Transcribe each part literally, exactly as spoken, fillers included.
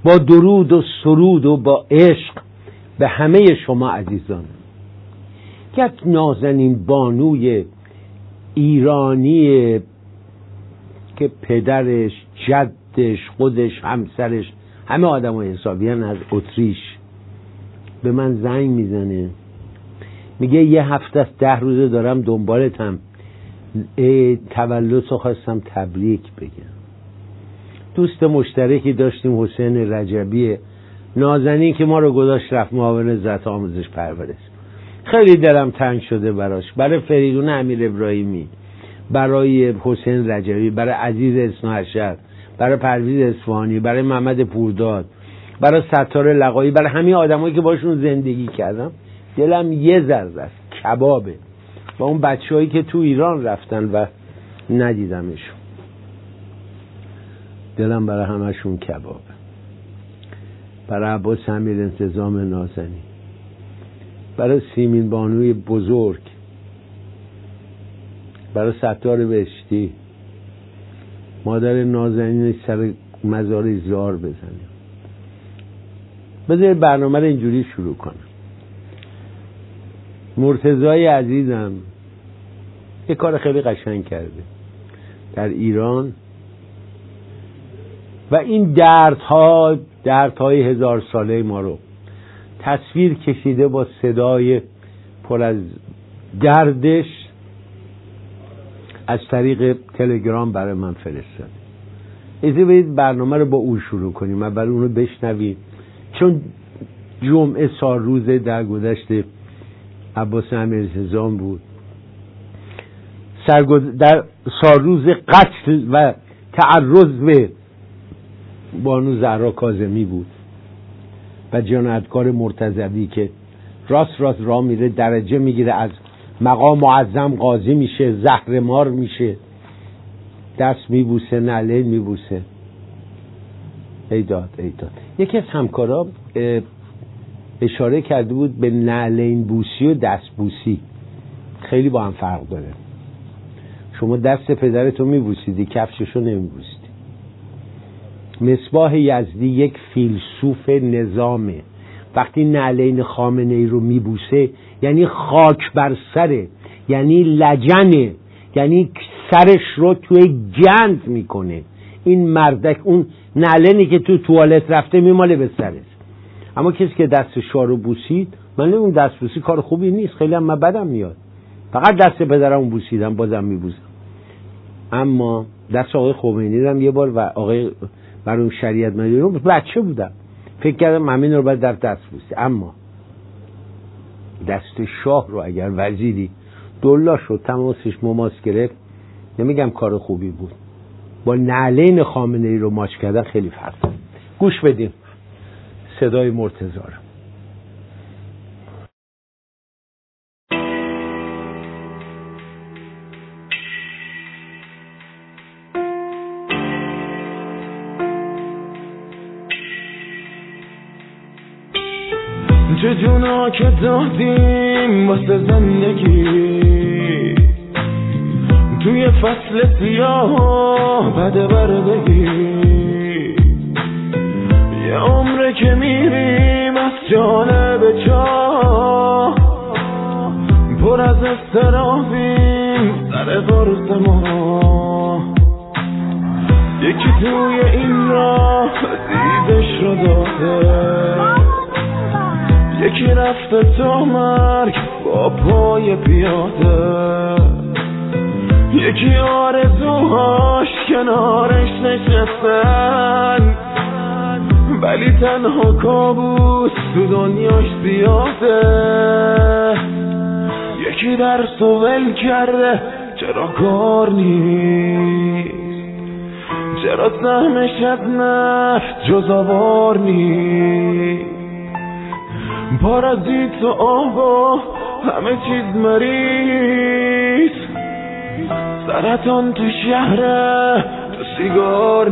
با درود و سرود و با عشق به همه شما عزیزان. یک نازنین بانوی ایرانی که پدرش، جدش، خودش، همسرش همه آدم های حسابیان از اتریش به من زنگ میزنه، میگه یه هفته است ده روزه دارم دنبالتم، تولد رو خواستم تبریک بگم. دوست مشترکی داشتیم حسین رجبی نازنین که ما رو گذاشت رفت معاون ذات آموزش پرورش. خیلی دلم تنگ شده براش، برای فریدون امیر ابراهیمی، برای حسین رجبی، برای عزیز اصناعشر، برای پرویز اصفهانی، برای محمد پورداد، برای ستار لقایی، برای همین آدمایی که باشون زندگی کردم. دلم یه ذره است کبابه با اون بچه‌هایی که تو ایران رفتن و ندیدمشون. دلم برای همشون کبابه. برای عباس امیر انتظام نازنین، برای سیمین بانوی بزرگ، برای ستار بهشتی، مادر نازنین سر مزار زار بزنیم. بذار برنامه رو اینجوری شروع کنم. مرتضی عزیزم یه کار خیلی قشنگ کرده در ایران و این دردها دردهای هزار ساله ما رو تصویر کشیده با صدای پر از دردش از طریق تلگرام برای من فرستاد. اجازه بدید برنامه رو با او شروع کنیم. اول اونو بشنوید چون جمعه سال روز در گذشته عباس امیر انتظام بود، سرگذ... در سالروز قتل و تعرض به بانو زهرا کاظمی بود و جنایتکار مرتضوی که راست راست راه میره، درجه میگیره، از مقام معظم قاضی میشه، زهرمار میشه، دست میبوسه، نعلین میبوسه. ای داد ای داد. یکی از همکارا اشاره کرده بود به نعلین بوسی و دست بوسی، خیلی با هم فرق داره. شما دست پدرتو میبوسیدی، کفششو نمیبوسیدی. مصباح یزدی یک فیلسوف نظامه. وقتی نعلین خامنه ای رو میبوسه یعنی خاک بر سره، یعنی لجنه، یعنی سرش رو توی گند میکنه. این مردک اون نعلینی که تو توالت رفته میماله به سرش. اما کسی که دست شاه رو بوسید، من نمیدونم دست بوسی کار خوبی نیست، خیلی هم من بدم میاد. فقط دست پدرم بوسیدم بازم میبوسم. اما دست آقای خمینی هم یه بار و آقای برای شریعت مداری بچه بودم فکر کردم همین رو باید در دست بوسی. اما دست شاه رو اگر وزیری دلا شد تماسش مماس گرفت، نمیگم کار خوبی بود. با نعلین خامنه ای رو ماچ کردن خیلی فرق داره. گوش بدیم صدای مرتضی رو. چه جونا که دادیم واسه زندگی توی فصل سیاه بده بردگی، یه عمره که میریم از جانب چاه، پر از استرابیم سر قرص ما. یکی توی این راه دیدش رو داده، یکی رفته تا مرگ با پای پیاده، یکی آرزوهاش کنارش نشستن، ولی تنها کابوس تو دنیاش زیاده. یکی درس و ول کرده چرا کار نیست، چرا سهمش از نفت جز آوار نیست. پارازیت و آبا همه چیز مریض، سرطان تو شهره تو سیگار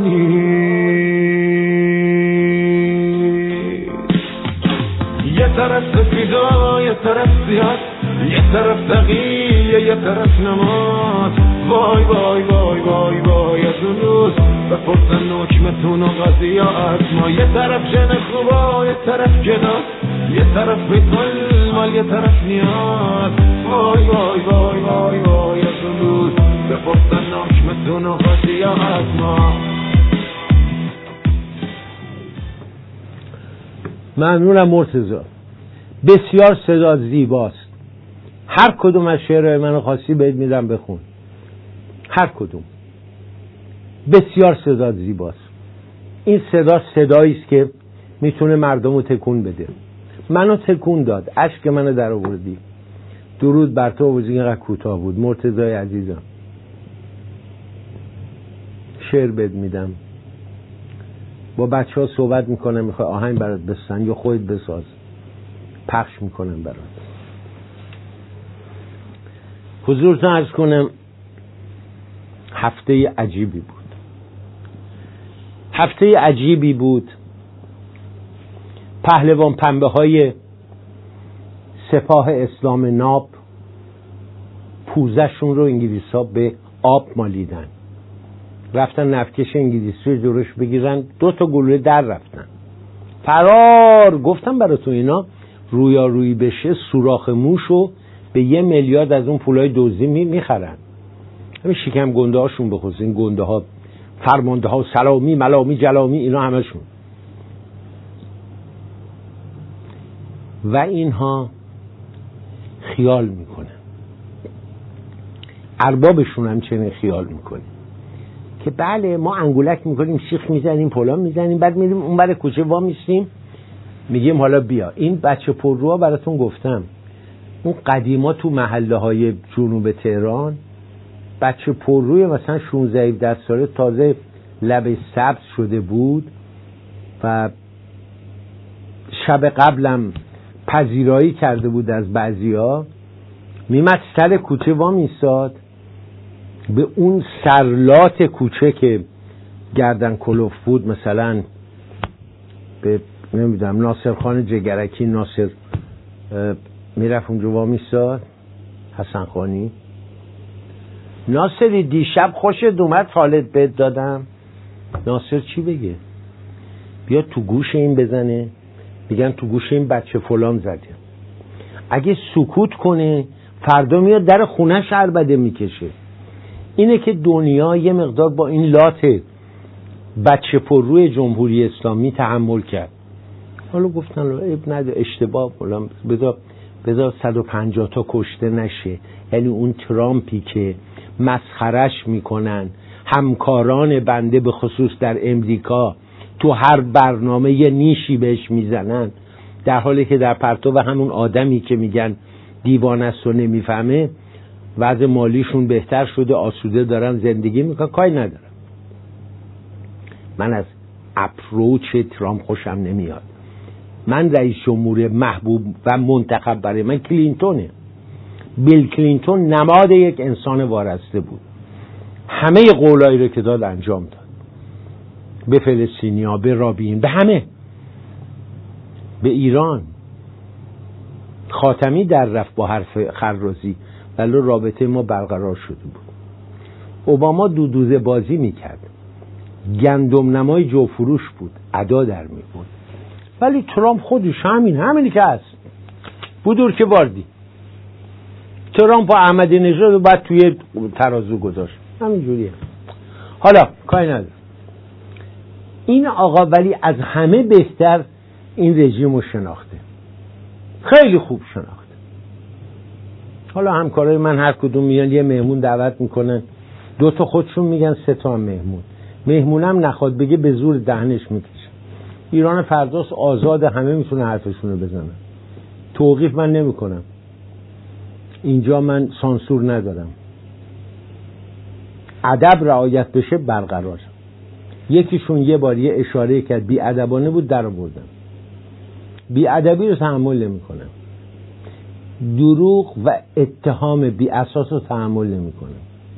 نیست. یه طرف سفیدا یه طرف سیاه، یه طرف تقیه یه طرف نماز. وای وای وای وای وای از اون روز بپرسن بپرسن حکمتون و قضیات ما. یه طرف جن خوبا، یه طرف جنات، یه طرف بیتال مال، یه طرف نیاز. وای وای وای وای وای از اون روز بپرسن حکمتون و قضیات ما. ممنونم مرتضی، بسیار صدا زیباست. هر کدوم از شعرهای منو خواستی بهت میدم بخون، هر کدوم. بسیار صدا زیباست. این صدا صدایی است که میتونه مردمو تکون بده. منو تکون داد، اشک منو در آوردی. درود بر تو. آوازی اینقدر کوتاه بود. مرتضی عزیزم شعر بهت میدم. با بچه ها صحبت میکنم، میخوای آهنگ برات بسن یا خودت بساز، پخش میکنم برات. حضورتون عرض کنم هفته عجیبی بود. هفته عجیبی بود. پهلوان پنبه های سپاه اسلام ناب پوزشون رو انگلیس ها به آب مالیدن، رفتن نفتکش انگلیسی رو جلوش بگیرن، دو تا گلوله در رفتن فرار. گفتم براتون اینا رویارویی بشه سوراخ موشو به یه میلیارد از اون پولای دزدی میخرن. همین شکم گنده هاشون بخوست، این گنده ها فرمانده ها سلامی ملامی جلامی اینا همشون. و اینها خیال میکنن، اربابشون هم چنین خیال میکنه که بله ما انگولک میکنیم، شیخ میزنیم، پلان میزنیم، بعد میریم اون بر کوچه وا میستیم میگیم حالا بیا. این بچه پرروها براتون گفتم، اون قدیما تو محله های جنوب تهران بچه پرروی مثلا شانزده هفده ساله تازه لبه سبز شده بود و شب قبلم پذیرایی کرده بود از بعضیا، میمد سر کوچه وا میستاد، به اون سرلات کوچه که گردن کلوف بود، مثلا به نمیدونم ناصر خان جگرکی، ناصر میرفت اونجا وا میستاد، حسن خانی، ناصری دیشب خوشت اومد حالت بهت دادم. ناصر چی بگه؟ بیا تو گوش این بزنه، میگن تو گوش این بچه فلان زده. اگه سکوت کنه فردا میاد در خونه‌ش عربده میکشه. اینه که دنیا یه مقدار با این لات بچه پر روی جمهوری اسلامی تحمل کرد. حالا گفتن عیب نده، اشتباه فلان، بذار بذار صد و پنجاه تا کشته نشه. یعنی اون ترامپی که مسخرش میکنن همکاران بنده به خصوص در امریکا تو هر برنامه یه نیشی بهش میزنن، در حالی که در پرتو همون آدمی که میگن دیوانه است و نمیفهمه وضع مالیشون بهتر شده، آسوده دارن زندگی میکنن، کاری ندارم. من از اپروچ ترامپ خوشم نمیاد. من رئیس جمهور محبوب و منتخب برای من کلینتونه. بیل کلینتون نماد یک انسان وارسته بود. همه قولایی رو که داد انجام داد، به فلسطینیا، به رابین، به همه، به ایران. خاتمی در رفت با حرف خرازی ولی رابطه ما برقرار شده بود. اوباما دودوزه بازی میکرد، گندم نمای جوفروش بود، ادا در میبود. ولی ترامپ خودش همین همینی که هست بودور که باردی. ترامپ و احمدی نژاد رو بعد توی ترازو گذاشت، همین جوریه. حالا کاری نداره. این آقا ولی از همه بهتر این رژیم رو شناخته، خیلی خوب شناخته. حالا همکارای من هر کدوم میان یه مهمون دعوت میکنن، دو تا خودشون میگن سه تا هم مهمون. مهمونم نخواد بگه به زور دهنش میکشه. ایران فرداست، آزاد، همه میتونه حرفشون رو بزنن. توقیف من نمیکنم، اینجا من سانسور ندارم. ادب رعایت بشه برقرار. یکیشون یه بار یه اشاره کرد بی ادبانه بود، در آوردم. بی ادبی رو تحمل نمیکنم، دروغ و اتهام بی اساس رو تحمل نمیکنم.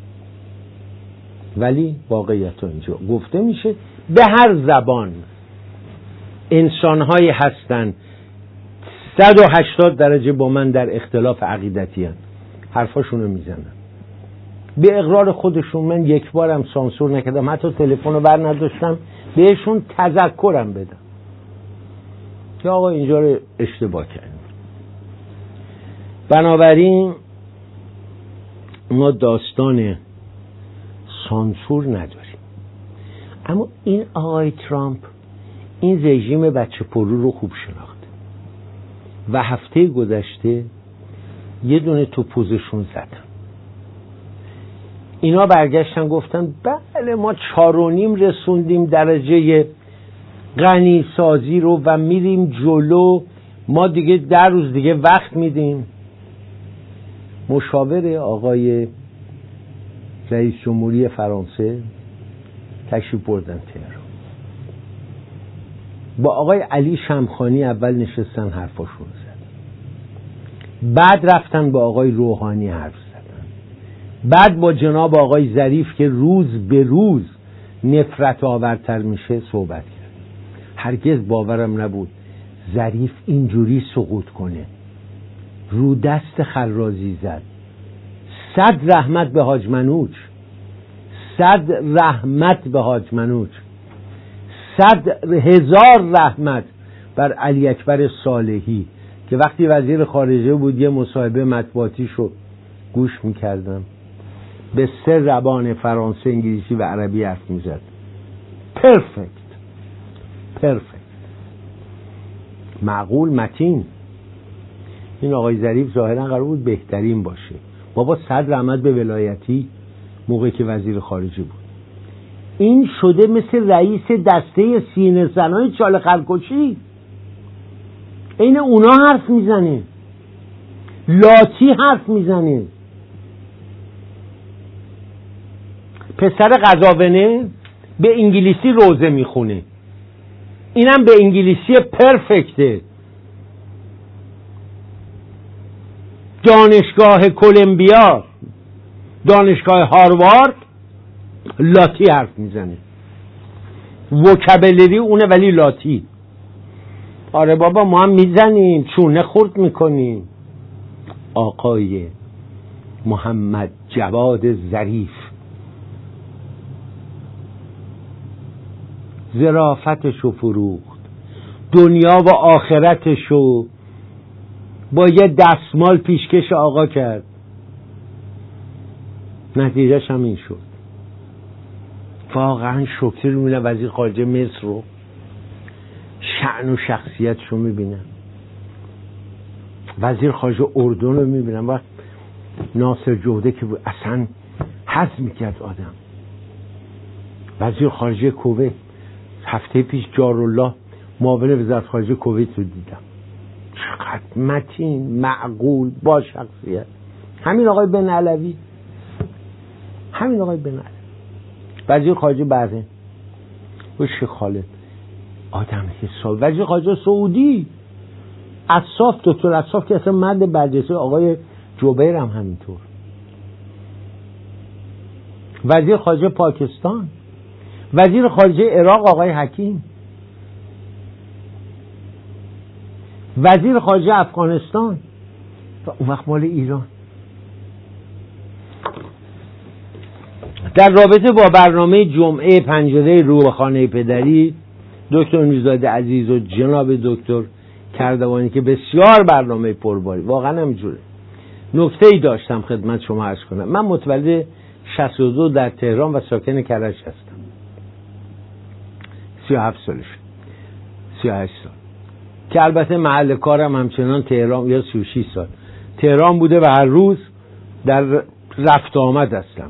ولی واقعیت اینجا گفته میشه. به هر زبان انسانهایی هستن صد و هشتاد درجه با من در اختلاف عقیدتی هستن، حرفاشونو میزنن. به اقرار خودشون من یک بارم سانسور نکردم، حتی تلفن رو بر نداشتم بهشون تذکرم بدم که آقا اینجا رو اشتباه کردیم. بنابراین ما داستان سانسور نداریم. اما این آقای ترامپ این رژیم بچه پرو رو خوب شناخته و هفته گذشته یه دونه تو پوزشون زدن. اینا برگشتن گفتن بله ما چار و نیم رسوندیم درجه غنی سازی رو و میریم جلو، ما دیگه در روز دیگه وقت میدیم. مشاور آقای رئیس جمهوری فرانسه تشریف بردن تهران، با آقای علی شمخانی اول نشستن حرفاشون زدن، بعد رفتن با آقای روحانی حرف زدن، بعد با جناب آقای ظریف که روز به روز نفرت آورتر میشه صحبت کرد. هرگز باورم نبود ظریف اینجوری سقوط کنه. رو دست خرازی زد. صد رحمت به حاج منوچ، صد رحمت به حاج منوچ، صد هزار رحمت بر علی اکبر صالحی که وقتی وزیر خارجه بود یه مصاحبه مطبوعاتی شو گوش میکردم، به سه زبان فرانسه، انگلیسی و عربی حرف میزد. پرفکت پرفکت معقول متین. این آقای ظریف ظاهرا قرار بود بهترین باشه. بابا صد رحمت به ولایتی موقعی که وزیر خارجه بود. این شده مثل رئیس دسته سینه زنای چاله خرکشی. این اونا حرف میزنه، لاتی حرف میزنه. پسر قزاونه به انگلیسی روزه میخونه، اینم به انگلیسی پرفکته. دانشگاه کلمبیا، دانشگاه هاروارد لاتی حرف میزنه، وکابلری اونه ولی لاتی. آره بابا ما هم میزنیم، چونه خورد میکنیم. آقای محمد جواد ظریف ظرافتشو فروخت، دنیا و آخرتشو با یه دستمال پیشکش آقا کرد. نتیجهش هم این شد. واقعا شکر رو میبینم وزیر خارجه مصر رو، شأن و شخصیتش رو میبینم، وزیر خارجه اردن رو میبینم و ناصر جوده که اصلا حزم میکرد آدم، وزیر خارجه کویت. هفته پیش جارالله معاون وزارت خارجه کویت رو دیدم، چقدر متین، معقول، با شخصیت. همین آقای بن علوی، همین آقای بن علوی وزیر خارجه بحرین و شیخ خالد، آدم حساب. وزیر خارجه سعودی اصاف، دکتر اصاف که اصلا مرد برجسته، آقای جبیر هم همینطور. وزیر خارجه پاکستان، وزیر خارجه عراق آقای حکیم، وزیر خارجه افغانستان و اون وقت مال ایران. در رابطه با برنامه جمعه پنجره رو به خانه پدری، دکتر میرزاده عزیز و جناب دکتر کردوانی که بسیار برنامه پرباری، واقعا همینجوره. نکته ای داشتم خدمت شما عرض کنم. من متولد شصت و دو در تهران و ساکن کرج هستم. سی و هفت سالش، سی و هشت سال که البته محل کارم همچنان تهران، یا سی و شش سال تهران بوده و هر روز در رفت آمد هستم.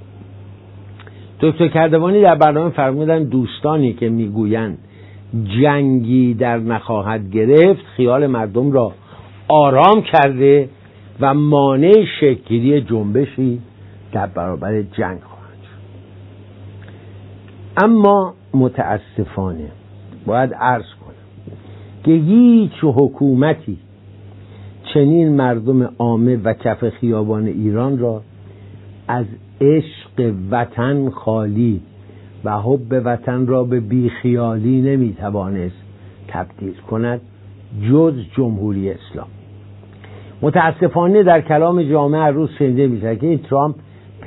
دکتر کردوانی در برنامه فرمودن دوستانی که میگویند جنگی در نخواهد گرفت خیال مردم را آرام کرده و مانع شکل‌گیری جنبشی در برابر جنگ خواهد شد. اما متاسفانه باید عرض کنم که هیچ حکومتی چنین مردم عامه و کف خیابان ایران را از عشق وطن خالی و حب وطن را به بیخیالی نمیتوانست تبدیل کند جز جمهوری اسلامی. متاسفانه در کلام جامعه هر روز شنیده میشه که این ترامپ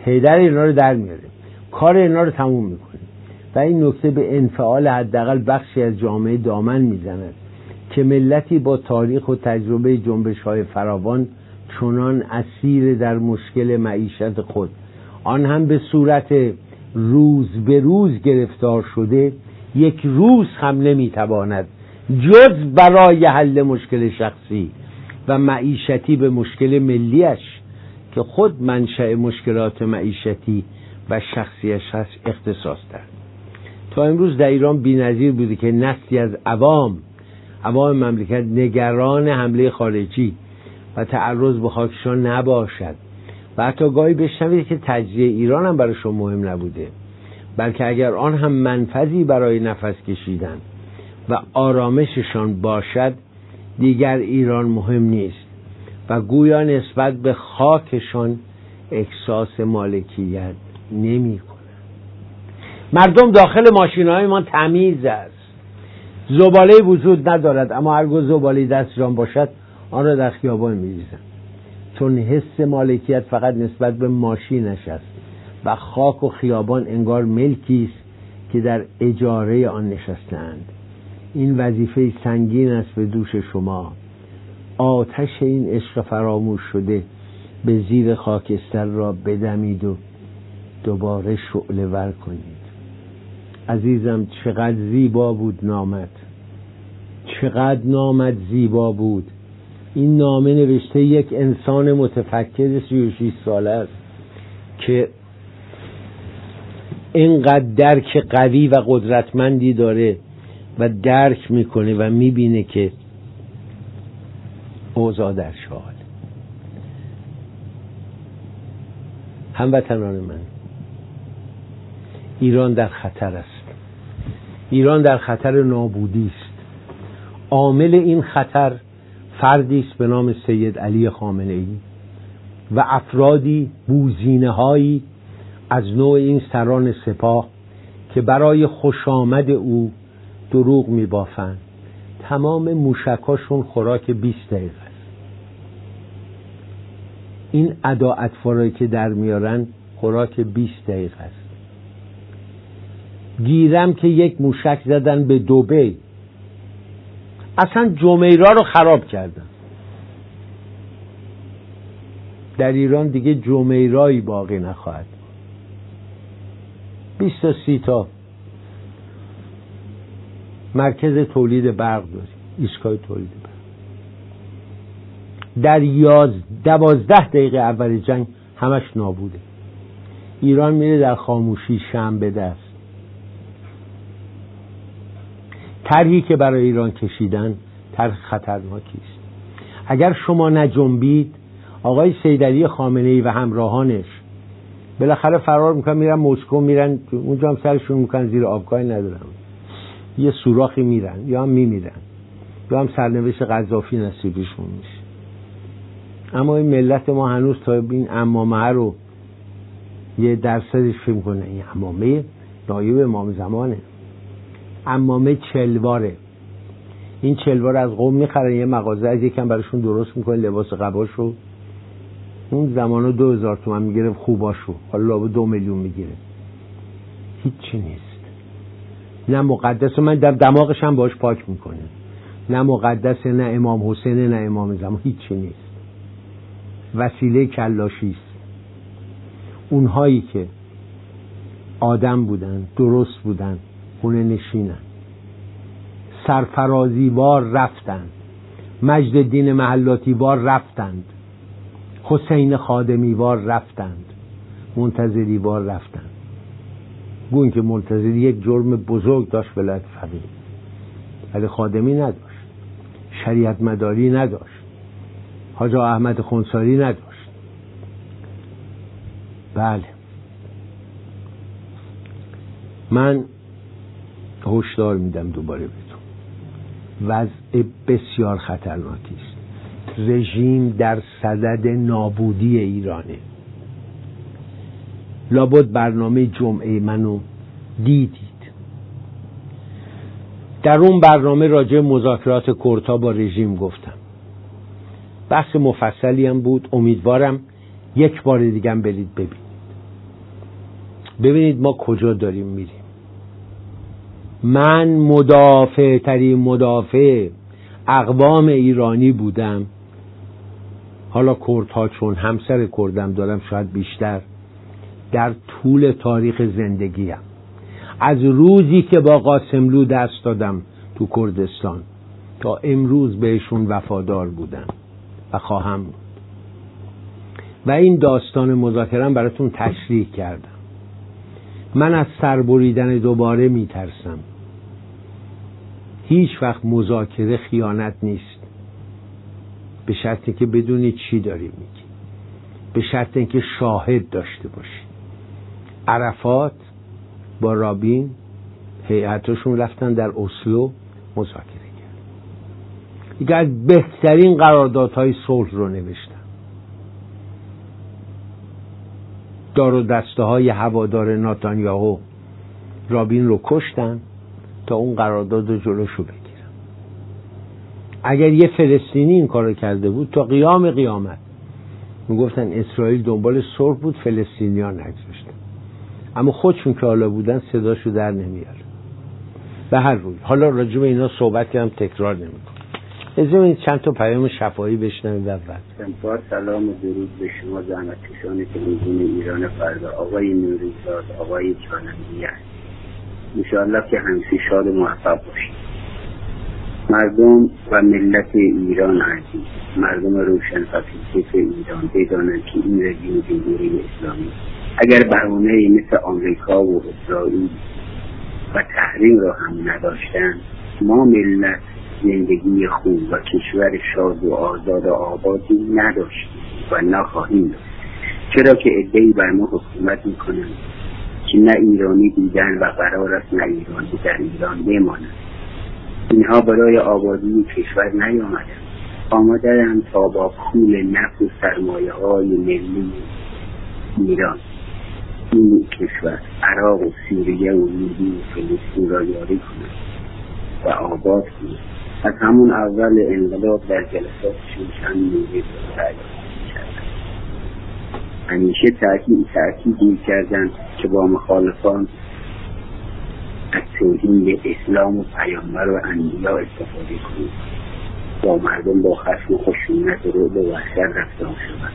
حیدر اینا رو در میاره، کار اینا رو تموم میکنه و این نکته به انفعال حداقل بخشی از جامعه دامن میزند که ملتی با تاریخ و تجربه جنبش‌های فراوان چنان اسیر در مشکل معیشت خود، آن هم به صورت روز به روز گرفتار شده، یک روز هم نمیتواند جز برای حل مشکل شخصی و معیشتی به مشکل ملیش که خود منشأ مشکلات معیشتی و شخصیش هست اختصاص دهد. تا امروز در ایران بی‌نظیر بوده که نسلی از عوام عوام مملکت نگران حمله خارجی و تعرض به خاکشان نباشد و حتی گاهی بشنوید که تجزیه ایران هم برایشان مهم نبوده، بلکه اگر آن هم منفذی برای نفس کشیدن و آرامششان باشد دیگر ایران مهم نیست و گویا نسبت به خاکشان احساس مالکیت نمی کنند. مردم داخل ماشین‌های ما تمیز است، زباله وجود ندارد، اما هرگاه زباله دستشان باشد آن را در خیابان می‌ریزند، چون حس مالکیت فقط نسبت به ماشینش است و خاک و خیابان انگار ملکی است که در اجاره آن نشستند. این وظیفه سنگین است به دوش شما. آتش این عشق فراموش شده به زیر خاکستر را بدمید و دوباره شعله ور کنید. عزیزم، چقدر زیبا بود نامت، چقدر نامت زیبا بود. این نامه نوشته یک انسان متفکر سی و شش ساله است که اینقدر درک قوی و قدرتمندی داره و درک میکنه و میبینه که اوضاع در شال. هموطنان من، ایران در خطر است. ایران در خطر نابودی است. عامل این خطر فردی است به نام سید علی خامنه ای و افرادی بوزینه‌هایی از نوع این سران سپاه که برای خوشامد او دروغ میبافند. تمام موشکاشون خوراک بیست دقیقه است. این ادا اطفاری که در میارن خوراک بیست دقیقه است. گیرم که یک موشک زدن به دبی، اصلا جمیرا رو خراب کردن. در ایران دیگه جمیرایی باقی نخواهد. بیست تا سی تا مرکز تولید برق داریم، ایستگاه تولید برق. در یاز دوازده دقیقه اول جنگ همش نابوده. ایران میره در خاموشی شمع به دست. طرحی که برای ایران کشیدن طرح خطرناکی است. اگر شما نجنبید، آقای سید علی خامنه ای و همراهانش بالاخره فرار میکنن، میرن مسکو، میرن اونجا هم سرشون میکنن زیر آبکاری ندارن، یه سوراخی میرن یا هم میمیرن یا هم سرنوشت قذافی نصیبشون میشه. اما این ملت ما هنوز تا این عمامه رو یه درصدش فهم کنه. این عمامه نایب امام زمانه، عمامه چلواره. این چلوار از قوم میخرن، یه مغازه از یکم براشون درست میکنه لباس قباشو. اون زمانو دو هزار تومن میگیره خوباشو، حالا لابد دو میلیون میگیره. هیچی نیست. نه مقدس، من در دماغش هم باش پاک میکنه. نه مقدس، نه امام حسین، نه امام زمان، هیچی نیست. وسیله کلاشی است. اونهایی که آدم بودن، درست بودن، خونه نشینن، سرفرازی بار رفتند، مجدالدین محلاتی بار رفتند، حسین خادمی بار رفتند، منتظری بار رفتند. گوین که منتظری یک جرم بزرگ داشت ولایت فقیه، ولی خادمی نداشت، شریعت مداری نداشت، حاج احمد خنثاری نداشت. بله، من هشدار میدم دوباره بهتون، وضع بسیار خطرناکی است. رژیم در صدد نابودی ایرانه. لابد برنامه جمعه منو دیدید. در اون برنامه راجع مذاکرات کردها با رژیم گفتم. بحث مفصلی هم بود. امیدوارم یک بار دیگه هم برید ببینید. ببینید ما کجا داریم میریم. من مدافع ترین مدافع اقوام ایرانی بودم، حالا کردها چون همسر کردم دارم شاید بیشتر، در طول تاریخ زندگیم از روزی که با قاسملو دست دادم تو کردستان تا امروز بهشون وفادار بودم و خواهم بود. و این داستان مذاکره‌ام براتون تشریح کردم. من از سربریدن دوباره میترسم. هیچ وقت مذاکره خیانت نیست، به شرطی که بدونی چی داری میگی، به شرط اینکه شاهد داشته باشی. عرفات با رابین هیئتشون رفتن در اسلو مذاکره کرد. یکی از بهترین قراردادهای صلح رو نوشتن. دار و دسته های هوادار نتانیاهو رابین رو کشتن تا اون قرارداد رو جلوشو بگیرن. اگر یه فلسطینی این کارو کرده بود تا قیام قیامت میگفتن اسرائیل دنبال صلح بود، فلسطینیان نگذاشتن. اما خودشون که حالا بودن صداشو در نمیاره. به هر روی حالا راجع به اینا صحبت کردم، تکرار نمیکنم. اجازه بدید چند تا پیام شفاهی بشنوید. اول با سلام و درود به شما زحمتکشان تلویزیون ایران فردا، آقای نوریزاد، آقای جانمیه. انشاءالله که همیشه شاد و موفق باشید. مردم و ملت ایران عزیز، مردم روشن فکر ایران بدانند که این رژیم جمهوری اسلامی اگر بهانه‌ای مثل آمریکا و اسرائیل و تحریم را هم نداشتند، ما ملت زندگی خوب و کشور شاد و آزاد و آبادی نداشتیم و نخواهیم داشت. چرا که عده‌ای بر ما حکومت میکنند که نه ایرانی بودن و قرار است نه ایرانی در ایران بمانند. اینها برای آبادی کشور نیامدند، آمدند تا با پول نفت و سرمایه های ملی ایران این کشور عراق و سوریه و لیبی و فلسطین را یاری کنند و آباد کنند. از همون اول انقلاب در جلساتشون چند موضوع را کردند. همیشه تأکید تأکید می‌کردند که با مخالفان از توهین به اسلام و پیامبر و انبیا استفاده کنید، با مردم با خشم و خشونت رو به وحشت رفتار شدند.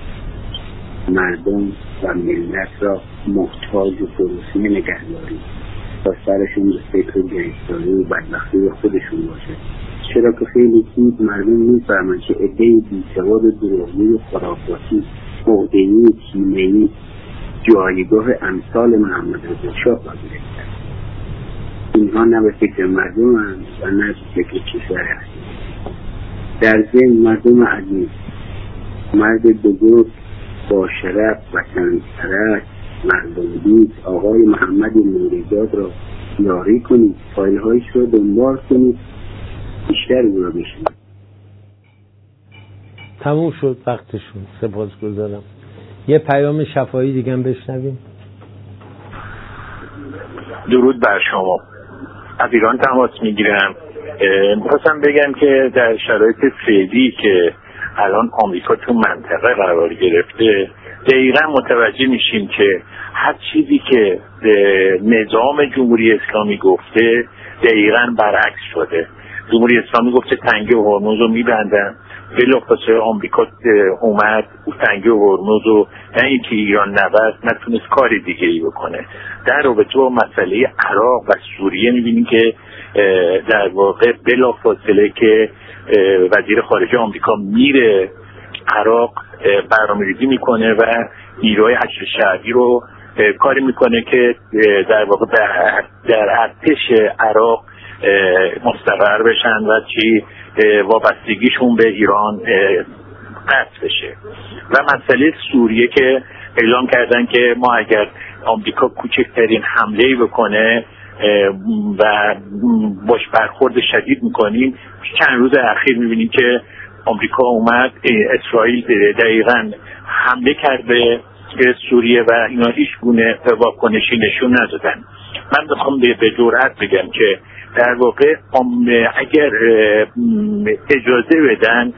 مردم و ملت را محتاج و گرسنه نگه دارید تا سرشون به فکر گرفتاری و بدبختی خودشون باشه. چرا که خیلی زود مردم میفهمند که عده‌ای بی‌سواد و دروغگوی و خرافاتی عقده‌ای و کینه‌ای جایگاه امثال محمد رضا شاه را گرفتند. اینها نه به فکر مردم هستند و نه به فکر کشور هستند. در ضمن مردم عزیز، مرد بزرگ با شرف وطن پرست مردم دوست آقای محمد نوریزاد را یاری کنید، فایل هایش را دنبال کنید، بیشتر او را بشنید. تموم شد وقتشون. سپاسگزارم. یه پیام شفاهی دیگه هم بشنویم. درود بر شما. از ایران تماس میگیرم. میخواستم بگم که در شرایط فعلی که الان آمریکا تو منطقه قرار گرفته، دقیقا متوجه میشیم که هر چیزی که نظام جمهوری اسلامی گفته دقیقا برعکس شده. جمهوری اسلامی گفته تنگه هرمز رو میبندن، بلافاصله آمریکا اومد او تنگه هرمز رو نه اینکه ایران نبست نتونست کار دیگه ای بکنه. در رابطه با مسئله عراق و سوریه میبینیم که در واقع بلافاصله که وزیر خارجه آمریکا میره عراق برنامه‌ریزی میکنه و نیروهای حشد شعبی رو کاری میکنه که در واقع در ارتش عراق مستقر بشن و چی وابستگیشون به ایران قطع بشه. و مسئله سوریه که اعلام کردن که ما اگر آمریکا کوچکترین حمله‌ای بکنه و باش برخورد شدید میکنیم. چند روز اخیر میبینیم که آمریکا اومد اسرائیل دقیقاً حمله کرد به سوریه و اینا هیچ گونه واکنشی نشون ندادن. من بخوام به جرئت بگم که در واقع اگر اجازه بدن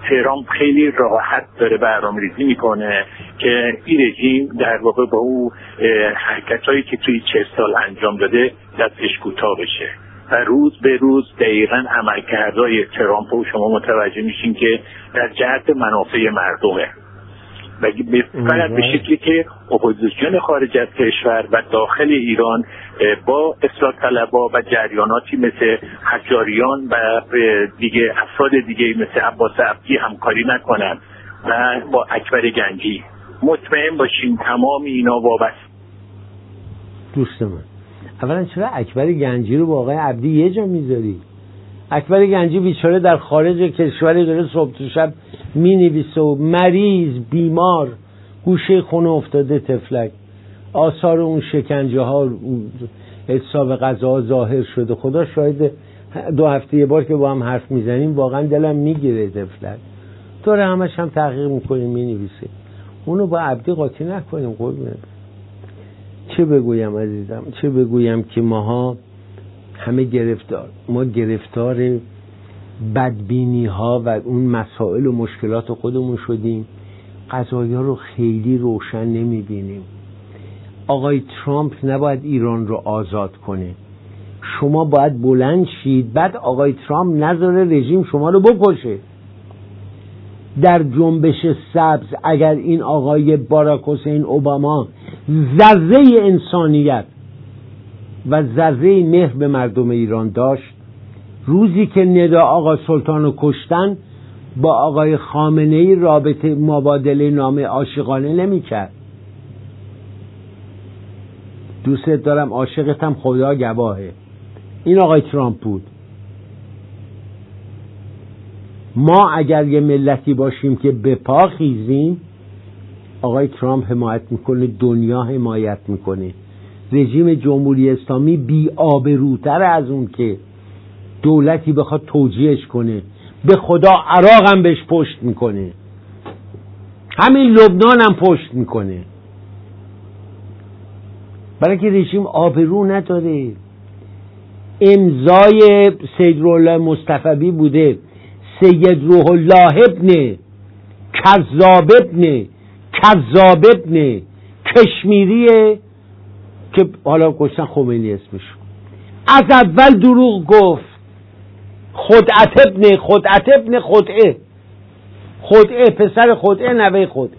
تهران خیلی راحت داره برنامه‌ریزی میکنه که این رژیم در واقع با اون حرکت‌هایی که توی چهل سال انجام داده دستش کوتاه بشه و روز به روز دقیقاً عملکردهای ترامپ رو شما متوجه میشین که در جهت منافع مردمه و فقط به شکلی که اپوزیسیون خارج از کشور و داخل ایران با اصلاح طلبها و جریاناتی مثل حجاریان و دیگه افراد دیگه مثل عباس عبدی همکاری نکنن و با اکبر گنجی. مطمئن باشین تمام اینا وابسته. دوست من، اولا چرا اکبر گنجی رو با آقای عبدی یه جا میذاری؟ اکبر گنجی بیچاره در خارج کشور داره صبح تا شب می نویسه و مریض بیمار گوشه خونه افتاده تفلک، آثار اون شکنجه ها حساب غذا ظاهر شده. خدا شاید دو هفته یه بار که با هم حرف میزنیم واقعا دلم میگیره تفلک. داره همش هم تحقیق میکنیم می نویسه. اونو با عبدی قاطی نکنیم. قربونت چه بگویم عزیزم، چه بگویم که ماها همه گرفتار، ما گرفتار بدبینی ها و اون مسائل و مشکلات خودمون شدیم. قضایا رو خیلی روشن نمی بینیم. آقای ترامپ نباید ایران رو آزاد کنه. شما باید بلند شید، بعد آقای ترامپ نذاره رژیم شما رو بکشه. در جنبش سبز اگر این آقای باراک حسین اوباما ذره انسانیت و ذره مهر به مردم ایران داشت، روزی که ندا آقا سلطانو کشتن با آقای خامنه‌ای رابطه مبادله نامه عاشقانه نمی کرد. دوستت دارم، عاشقتم، خدا گواهه. این آقای ترامپ بود. ما اگر یه ملتی باشیم که به پا خیزیم، آقای ترامپ حمایت میکنه، دنیا حمایت میکنه. رژیم جمهوری اسلامی بی آبروتر از اون که دولتی بخواد توجیهش کنه. به خدا عراق هم بهش پشت میکنه، همین لبنان هم پشت میکنه، برای که رژیم آبرو نداره. امضای سید روح الله مصطفی بوده سید روح الله ابن کذاب ابن کذاب ابن کشمیریه که حالا گفتن خمینی اسمش. از اول دروغ گفت. خدعت ابن خدعت ابن خدعه خدعه پسر خدعه نوه خدعه.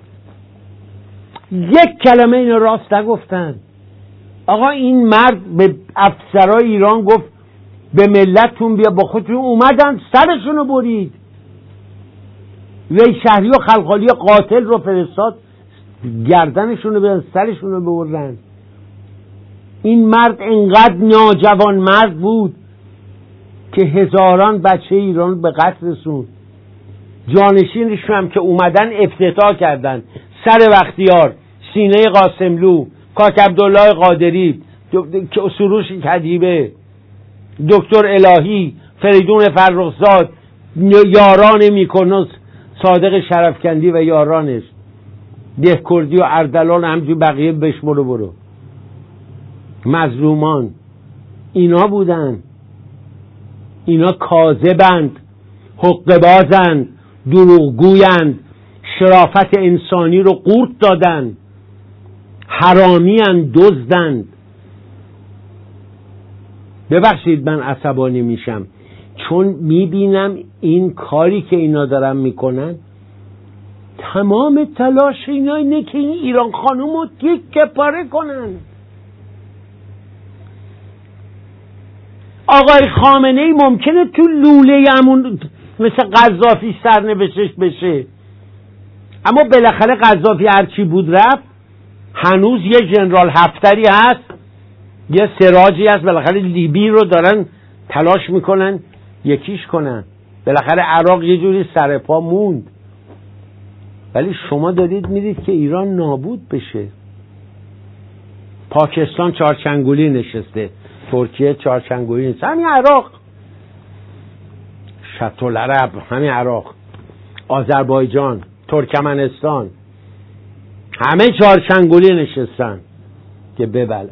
یک کلمه اینو راست نگفتن. آقا این مرد به افسرهای ایران گفت به ملتتون بیا، با خودتون اومدن سرشونو برید. وی شهری و خلخالی قاتل رو فرستاد گردنشونو بیان سرشونو ببرن. این مرد انقدر ناجوان مرد بود که هزاران بچه ایران به قتل رسوند. جانشینشون هم که اومدن افتتاح کردن، سر بختیار، سینه قاسملو، کاک عبدالله قادری، سروش کدیبه، دکتر الهی، فریدون فرخزاد، یاران میکنوس، صادق شرفکندی و یارانش، دهکردی و اردلان، همجور بقیه بشمرو برو، مظلومان. اینا بودن. اینا کاذبند، حقه‌بازند، دروغگویند، شرافت انسانی رو قورت دادن، حرامی‌اند، دزدند. ببخشید من عصبانی میشم چون میبینم این کاری که اینا دارن میکنن، تمام تلاش اینا اینه که این ایران خانوم رو تیکه پاره کنن. آقای خامنه‌ای ممکنه تو لوله همون مثل قذافی سرنوشتش بشه، اما بالاخره قذافی هرچی بود رفت. هنوز یه ژنرال هفتری هست، یه سراجی هست، بالاخره لیبی رو دارن تلاش میکنن یکیش کنن. بالاخره عراق یه جوری سر پا موند. ولی شما دارید میرید که ایران نابود بشه. پاکستان چارچنگولی نشسته، ترکیه چارچنگولی نشسته، همین عراق، شطل عرب، همین عراق، آذربایجان، ترکمنستان، همه چارچنگولی نشستن که ببلن.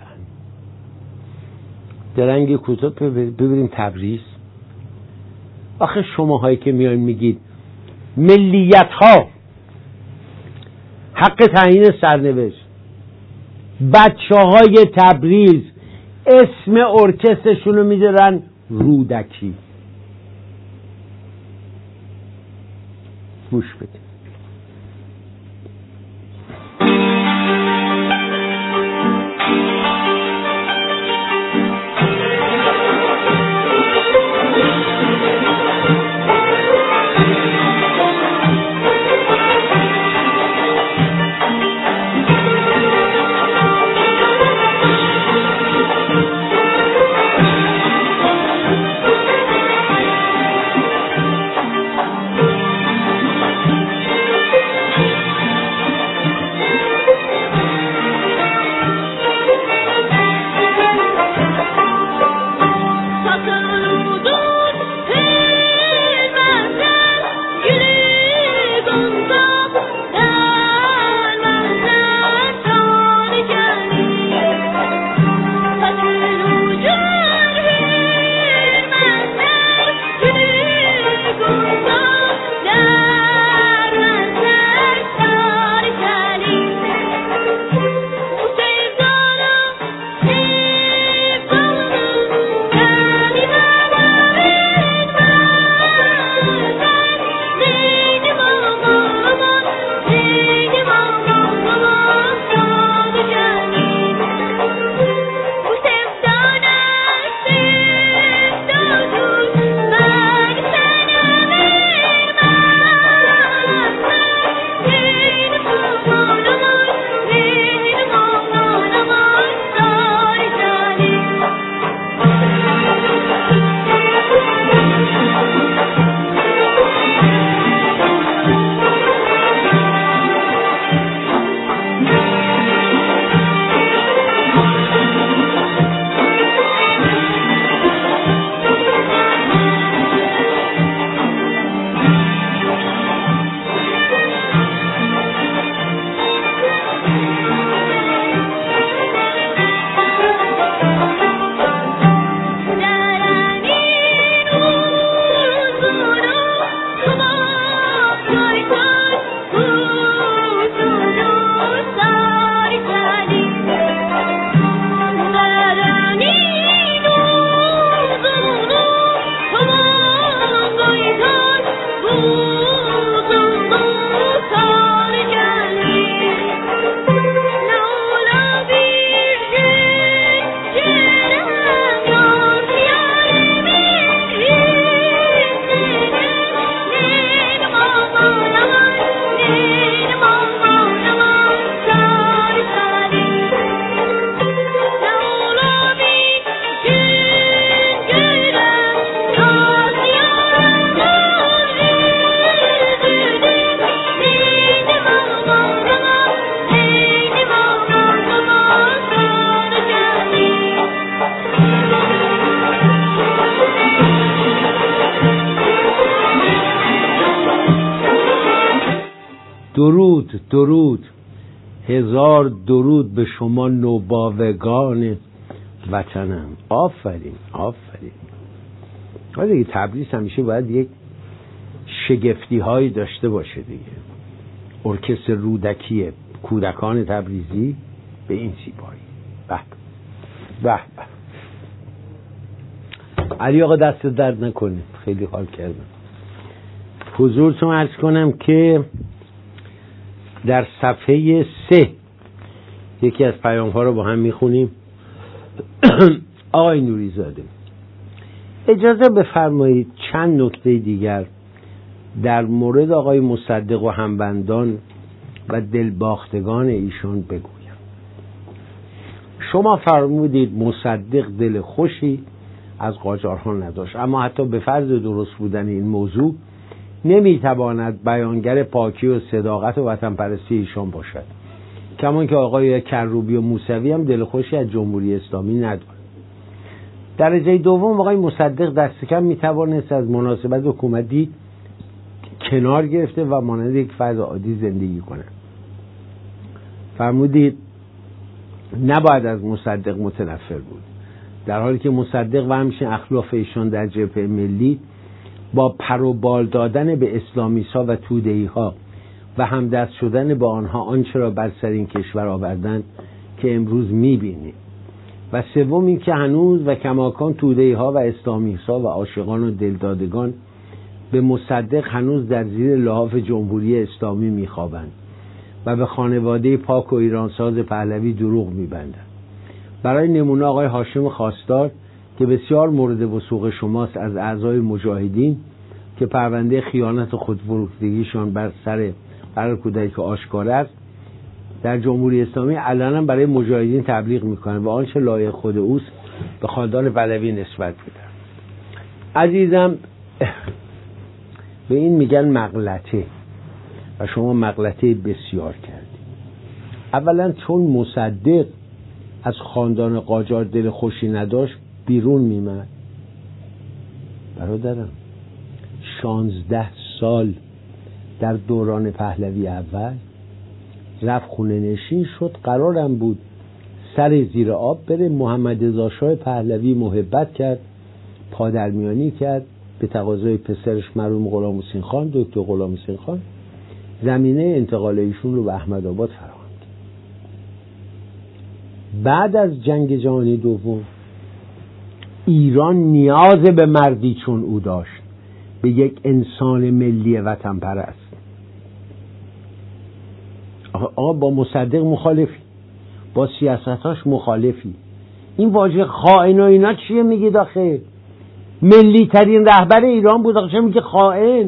درنگ کوتاه ببینیم تبریز. آخه شماهایی که میاین میگید ملیت ها حق تعیین سرنوشت. بچه های تبریز اسم ارکسترشون رو میذارن رودکی. گوش بدید. درود درود هزار درود به شما نوباوگان وطنم. آفرین آفرین. ولی دیگه تبریز همیشه باید یک شگفتی هایی داشته باشه دیگه. ارکستر رودکی کودکان تبریزی به این زیبایی. به به به. علی آقا دست درد نکنه، خیلی حال کردم. حضورتون عرض کنم که در صفحه سه یکی از پیام ها رو با هم میخونیم. آقای نوریزاده اجازه بفرمایید چند نکته دیگر در مورد آقای مصدق و همبندان و دلباختگان ایشان بگویم. شما فرمودید مصدق دل خوشی از قاجارها نداشت، اما حتی به فرض درست بودن این موضوع نمیتواند بیانگر پاکی و صداقت و وطن پرستی ایشان باشد، کمان که آقای کروبی و موسوی هم دل خوشی از جمهوری اسلامی ندارد. درجه دوم آقای مصدق دست کم میتوانست از مناسبت حکومتی کنار گرفته و مانند یک فرد عادی زندگی کنه. فرمودید نباید از مصدق متنفر بود، در حالی که مصدق و همچنین اخلاف ایشان در جبهه ملی با پر و بال دادن به اسلامیسا و توده‌ای ها و همدست شدن با آنها آنچه را بر سر این کشور آوردن که امروز می‌بینیم. و سوم این که هنوز و کماکان توده‌ای ها و اسلامیسا و عاشقان و دلدادگان به مصدق هنوز در زیر لحاف جمهوری اسلامی میخوابند و به خانواده پاک و ایرانساز پهلوی دروغ میبندند. برای نمونه آقای هاشم خواستار که بسیار مورد وثوق شماست از اعضای مجاهدین که پرونده خیانت و خودفروختگیشان بر سر قرار کودک آشکار است، در جمهوری اسلامی علنا برای مجاهدین تبلیغ میکنه و آنچه لایق خود اوست به خاندان پهلوی نسبت میده. عزیزم، به این میگن مغلطه و شما مغلطه بسیار کردید. اولا چون مصدق از خاندان قاجار دل خوشی نداشت بیرون میمد. برادرم شانزده سال در دوران پهلوی اول رفت خونه نشین شد. قرارم بود سر زیر آب بره. محمد رضا شاه پهلوی محبت کرد، پادرمیانی کرد به تقاضای پسرش مرحوم غلام حسین خان، دکتر غلام حسین خان، زمینه انتقال ایشون رو به احمدآباد فراهم کرد. بعد از جنگ جهانی دوم ایران نیاز به مردی چون او داشت، به یک انسان ملی وطن پرست. آقا با مصدق مخالفی، با سیاستاش مخالفی. این واژه خائن و اینا چیه میگید آخه؟ ملی ترین رهبر ایران بود، آخه چه میگه خائن؟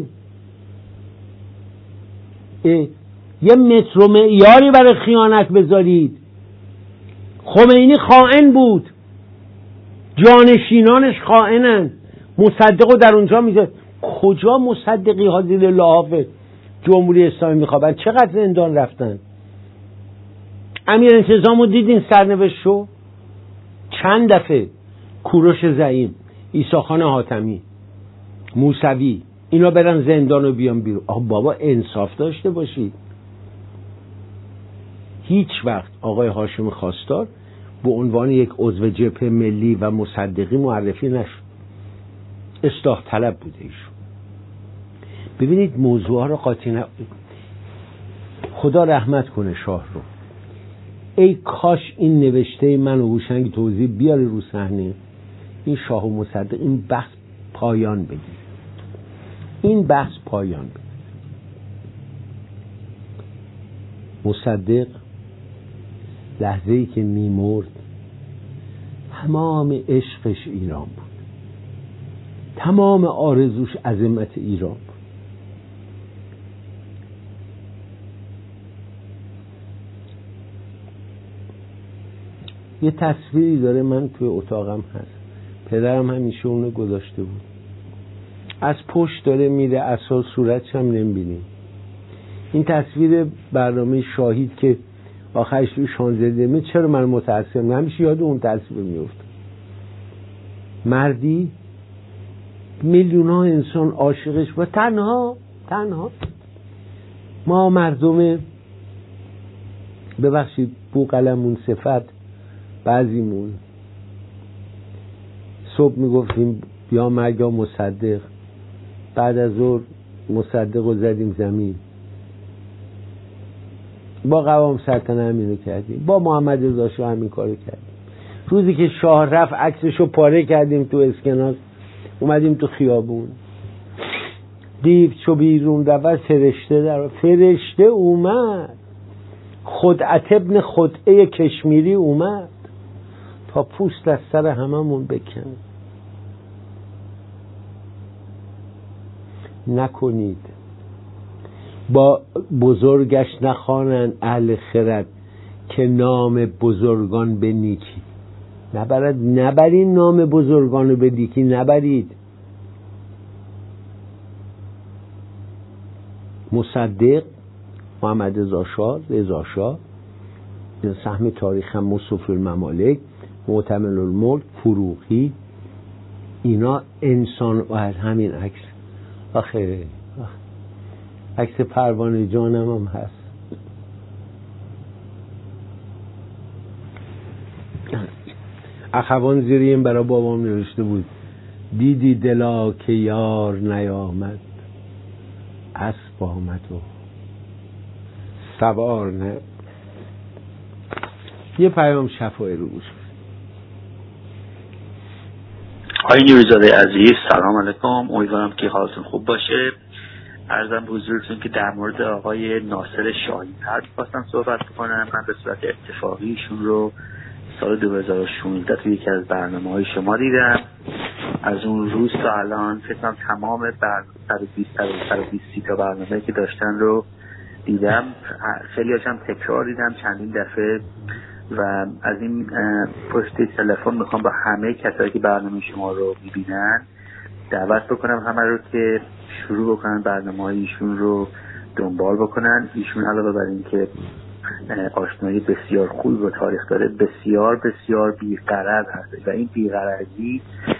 یه متر و معیاری برای خیانت بذارید. خمینی خائن بود، جانشینانش خائنن، مصدقو در اونجا میذاره. کجا مصدقی ها زیر لحاف جمهوری اسلامی میخوابن؟ چقدر زندان رفتن؟ امیر انتظامو دیدین سرنوشت شو؟ چند دفعه کوروش زعیم، عیسی حاتمی، موسوی، اینا برن زندان و بیان بیرون. آقا بابا انصاف داشته باشید. هیچ وقت آقای هاشم خواستار به عنوان یک عضو جبهه ملی و مصدقی معرفی نشد. اصلاح طلب بوده ایشون. ببینید موضوع ها رو قاطی ن... خدا رحمت کنه شاه رو. ای کاش این نوشته من و هوشنگ توضیح بیاره رو صحنه، این شاه و مصدق این بحث پایان بگیره. این بحث پایان بگیره. مصدق لحظه‌ای که میمرد تمام عشقش ایران بود، تمام آرزوش عظمت ایران بود. یه تصویری داره، من توی اتاقم هست، پدرم همیشه اونو گذاشته بود. از پشت داره میره، اساس صورتش هم نمیبینیم. این تصویر برنامه شاهید که آخرش روی شانزده می، چرا من متأثرم؟ همیشه یاد اون تصویر میفته. مردی میلیون ها انسان عاشقش و تنها تنها ما مردم، ببخشید بوقلمون صفت، بعضیمون صبح میگفتیم یا مرگ یا مصدق، بعد از ظهر مصدق رو زدیم زمین. با قوام سلطنه همینو کردیم، با محمد رضا شاه همین کارو کردیم. روزی که شاه رفت عکسشو پاره کردیم تو اسکناس، اومدیم تو خیابون. دیو چو بیرون رود فرشته در فرشته اومد، خدعت ابن خدعه کشمیری اومد تا پوست از سر هممون بکن. نکنید با بزرگش نخوانند اهل خرد که نام بزرگان به نیکی نبرد. نبرید نام بزرگان رو به نیکی نبرید. مصدق، محمد رضا شاه، رضا شاه، سهم تاریخ هم مصطفی الممالک، معتمل الملک، فروغی، اینا انسان و همین عکس. آخه عکس پروانه جانم هم هست. اخوان زیریم برای بابام نوشته بود دیدی دلا که یار نیامد، اسب آمد و سوار نه. یه پیام شفای رو گوش. آقای نوریزاده عزیز سلام علیکم، امیدوارم که حالتون خوب باشه. عرضم به حضورتون که در مورد آقای ناصر شاهین‌پر خواستم صحبت کنم. من به صورت اتفاقی ایشون رو سال دو هزار و شانزده توی یکی از برنامه‌های شما دیدم. از اون روز تا الان فکر کنم تمام صد و بیست تا برنامه‌ای که داشتن رو دیدم، خیلی هاشم تکرار دیدم چندین دفعه و از این پشت تلفن میخوام با همه کسایی که برنامه شما رو میبینن دعوت بکنم همه رو که شروع بکنن برنامه‌های ایشون رو دنبال بکنن. ایشون علاوه بر این که آشنایی بسیار خوب با تاریخ داره، بسیار بسیار بی‌غرض هست و این بی‌غرضی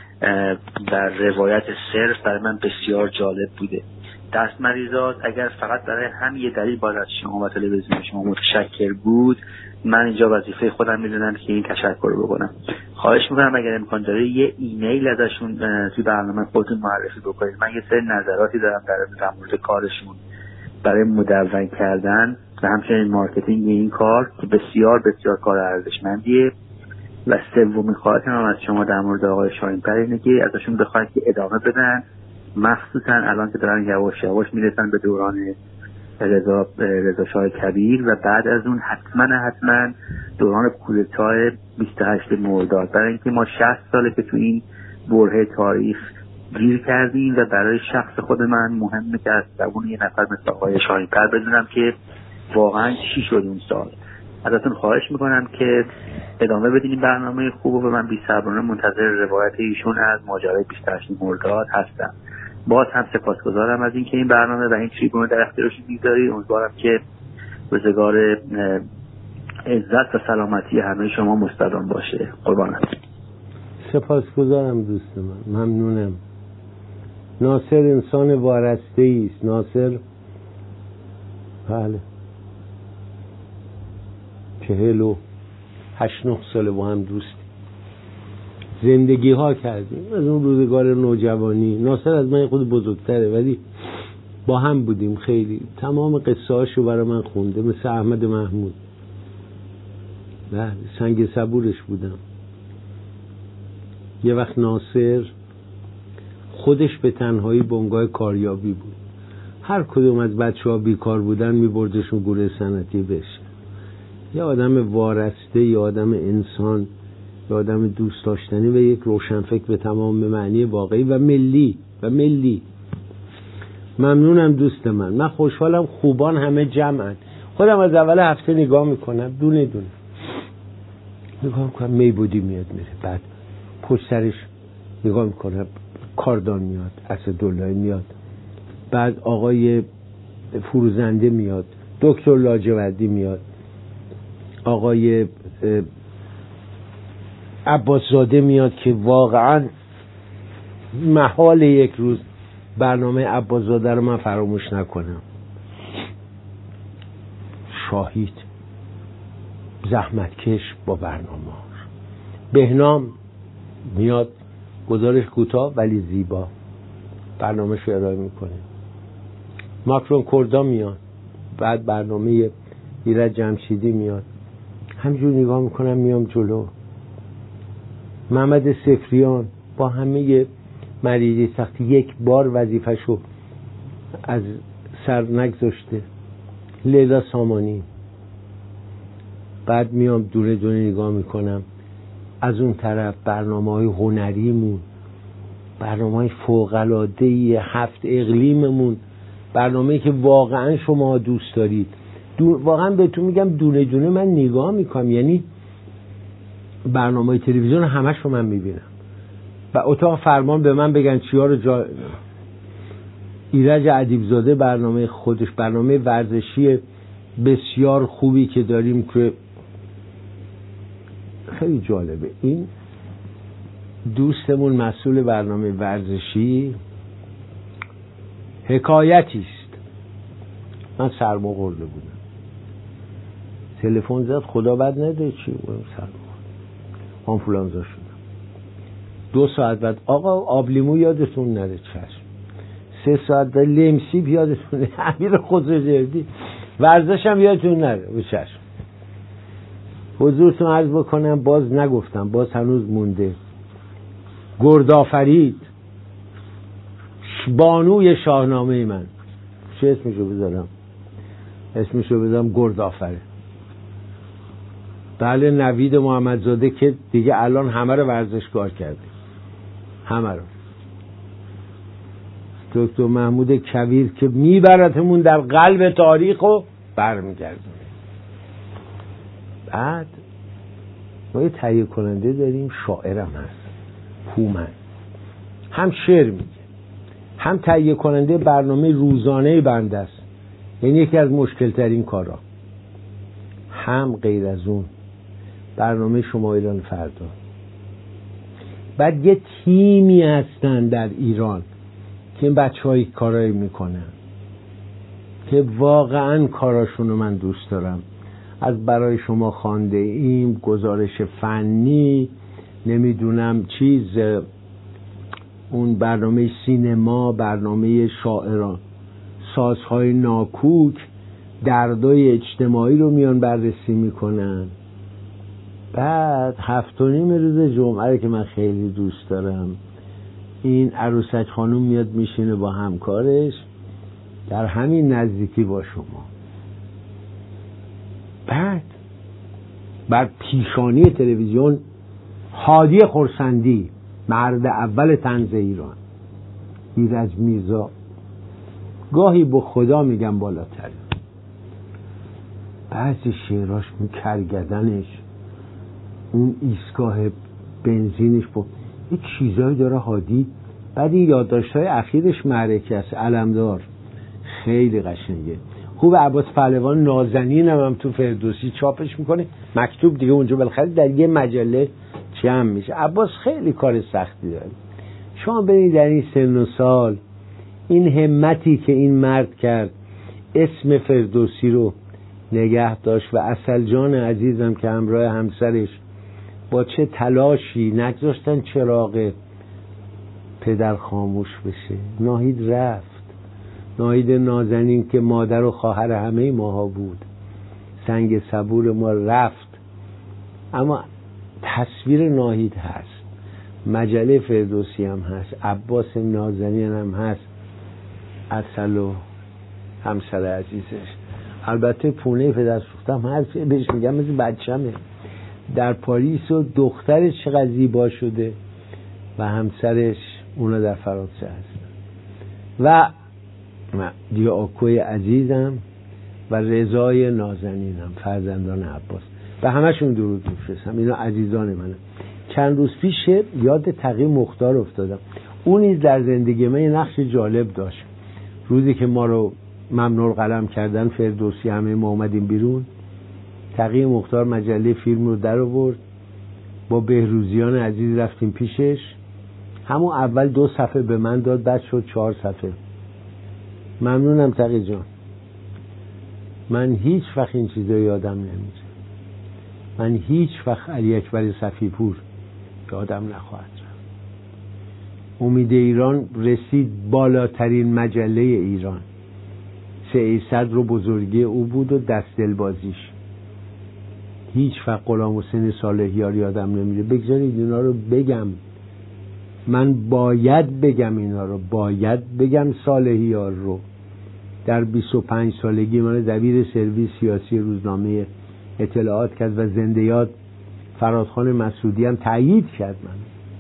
در روایت صرف برای من بسیار جالب بوده. دست مریضات اگر فقط برای هم یه دلیل باید از شما و تلویزیون شما متشکر بود، من اینجا وظیفه خودم میدونم که این تشکر رو بکنم. خواهش میکنم اگر امکان داره یه ایمیل ازشون توی برنامه خودتون معرفی بکنید. من یه سری نظراتی دارم در مورد کارشون برای مدون کردن و همچنین مارکتینگ این کار که بسیار بسیار کار ارزشمندیه. و سومین خواهشم هم از شما در مورد آقای شاهین‌پر اینه که ازشون بخواید که ادامه بدن، مخصوصا الان که دارن یواش یواش میرسن به دوران رضا رضا شاه کبیر و بعد از اون حتما حتما دوران کودتای بیست و هشت مرداد، برای اینکه ما شصت ساله که تو این برهه تاریخ گیر کردیم و برای شخص خود من مهمه که از زبون یه نفر مثل آقای شاهین‌پر بدونم که واقعا چی شد اون سال. ازتون خواهش میکنم که ادامه بدین این برنامه خوب و من بی‌صبرانه منتظر روایت ایشون از ماجرای بیست و هشت مرداد هستم. باز هم سپاسگزارم از اینکه این برنامه و این تریبون در اختیارشون می‌گذارید. امیدوارم که روزگار عزت و سلامتی همه شما مستدام باشه. قربانم. سپاسگزارم دوست من، ممنونم. ناصر انسان وارسته است. ناصر بله چهل و هشت نه ساله با هم دوستی، زندگی ها کردیم از اون روزگار نوجوانی. ناصر از من خود بزرگتره ولی با هم بودیم خیلی. تمام قصه هاشو برای من خونده، مثل احمد محمود. بله سنگ صبورش بودم. یه وقت ناصر خودش به تنهایی بنگاه کاریابی بود، هر کدوم از بچه ها بیکار بودن میبردشون گروه صنعتی بشه. یه آدم وارسته، یه آدم انسان، یه آدم دوست داشتنی و یک روشنفکر به تمام معنی واقعی و ملی و ملی. ممنونم دوست من. من خوشحالم خوبان همه جمعن. خودم از اول هفته نگاه میکنم دونه دونه نگاه میکنم، میبودی میاد میره، بعد پشت سرش نگاه میکنم کاردان میاد، اسدالله میاد، بعد آقای فروزنده میاد، دکتر لاجوردی میاد، آقای عباسزاده میاد که واقعا محال یک روز برنامه عباسزاده رو من فراموش نکنم. شاهید زحمتکش با برنامه. بهنام میاد، گزارش کوتاه ولی زیبا برنامه‌شو ارائه میکنه. ماکرون کردا میاد، بعد برنامه ایرج جمشیدی میاد، همجور نگاه میکنم میام جلو. محمد سفریان با همه مریضی سختی یک بار وظیفه‌شو از سر نگذاشته. لیلا سامانی. بعد میام دونه دونه نگاه میکنم. از اون طرف برنامه‌های هنریمون، برنامه‌های فوق‌العاده‌ای هفت اقلیممون، برنامه‌ای که واقعا شما دوست دارید. دو... واقعا بهتون میگم دونه دونه من نگاه میکنم، یعنی برنامه‌های تلویزیون همش رو من میبینم و اتاق فرمان به من بگن چیا رو جا... ایرج ادیبزاده برنامه خودش، برنامه ورزشی بسیار خوبی که داریم که خیلی جالبه. این دوستمون مسئول برنامه ورزشی حکایتی است. من سرما خورده بودم، تلفن زد خدا بد نده چی بودم، سرما آنفولانزا شدم. دو ساعت بعد آقا آبلیمو یادتون نره، چشم. سه ساعت بعد لیمسیب یادتون نره، امیر خسروی ورزش هم یادتون نره، به چشم. حضورتون عرض بکنم، باز نگفتم، باز هنوز مونده. گردآفرید بانوی شاهنامه من، چه اسمشو بذارم؟ اسمشو بذارم گردآفرید. بله، نوید محمدزاده که دیگه الان همه رو ورزشکار کرده، همه رو. دکتر محمود کویر که میبرتمون در قلب تاریخ و برمیگردونه. بعد ما یه تهیه کننده داریم، شاعرم هست، هومن، هم شعر میگه، هم تهیه کننده برنامه روزانه بنده است، یعنی یکی از مشکل ترین کارا. هم غیر از اون برنامه شما ایران فردا. بعد یه تیمی هستن در ایران که این بچه های کارایی میکنن که واقعا کاراشونو من دوست دارم. از برای شما خوانده ایم، گزارش فنی، نمیدونم چیز، اون برنامه سینما، برنامه شاعران، سازهای ناکوک، دردای اجتماعی رو میان بررسی میکنن. بعد هفت و نیم روز جمعه که من خیلی دوست دارم، این عروسک خانوم میاد میشینه با همکارش در همین نزدیکی با شما. بعد بر پیشانی تلویزیون هادی خرسندی، مرد اول طنز ایران، ایرج میرزا، گاهی با خدا میگم بالاتر، بعضی شعراش، اون کرگدنش، اون ایستگاه بنزینش، با یک چیزایی داره هادی. بعد این یادداشت‌های اخیرش معرکه است، علمدار، خیلی قشنگه. خوب. عباس پهلوان نازنین هم, هم تو فردوسی چاپش میکنه، مکتوب دیگه اونجا بالاخره در یه مجله جمع میشه. عباس خیلی کار سختی داره. شما ببینید در این سن و سال این همتی که این مرد کرد، اسم فردوسی رو نگه داشت و عسل جان عزیزم که همراه همسرش با چه تلاشی نگذاشتن چراغ پدر خاموش بشه. ناهید رفت، ناهید نازنین که مادر و خواهر همه ماها بود، سنگ صبور ما رفت، اما تصویر ناهید هست، مجله فردوسی هم هست، عباس نازنین هم هست، عسل و همسر عزیزش. البته پونه پدر سوختم هست، بهش میگم مثل بچه‌مه. در پاریس و دخترش چقدر زیبا شده و همسرش اونا در فرانسه هست. و دیاکوی عزیزم و رضای نازنینم، فرزندان عباس، و همشون درود میفرستم. اینا عزیزان منه. چند روز پیش یاد تقی مختار افتادم. اون نیز در زندگی من نقش جالب داشت. روزی که ما رو ممنوع قلم کردن فردوسی، همه ما اومدیم بیرون، تقی مختار مجله فیلم رو در آورد، با بهروزیان عزیز رفتیم پیشش. همون اول دو صفحه به من داد، بعد شد چهار صفحه. ممنونم تقی جان، من هیچ وقت این چیزا یادم نمیره. من هیچ وقت علی اکبر صفیپور یادم نخواهد رفت. امید ایران رسید بالاترین مجله ایران. سیصد رو بزرگی او بود و دست دلبازیش. هیچ وقت غلام حسین صالحیار یادم نمیره. بگذارید اینا رو بگم، من باید بگم اینا رو، باید بگم صالحیار رو. در بیست و پنج سالگی من دبیر سرویس سیاسی روزنامه اطلاعات کرد و زنده یاد فرادخان مسعودی هم تایید کرد. من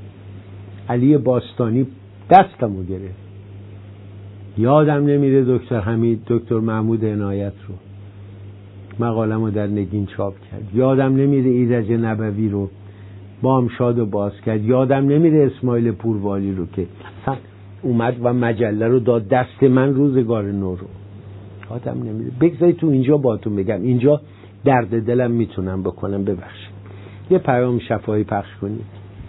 علی باستانی دستمو گرفت. یادم نمیره دکتر حمید، دکتر محمود عنایت رو مقالمو در نگین چاپ کرد. یادم نمیره ایرج نبوی رو بامشاد و باز کرد. یادم نمیره اسماعیل پوروالی رو که اصلا اومد و مجله رو داد دست من، روزگار نو رو. یادم نمیره. بگذارید تو اینجا باتون بگم، اینجا درد دلم میتونم بکنم. ببخشید یه پیام شفاهی پخش کنید.